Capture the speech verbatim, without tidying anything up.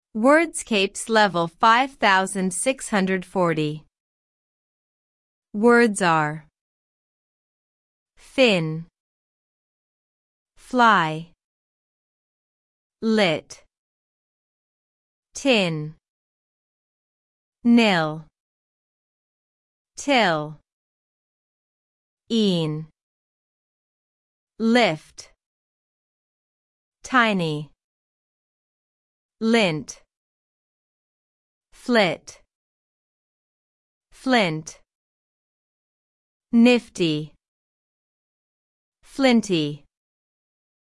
Wordscapes level five thousand six hundred forty. Words are fin, fly, lit, tin, nil, till, een, lift, tiny, lint, flit, flint, nifty, flinty.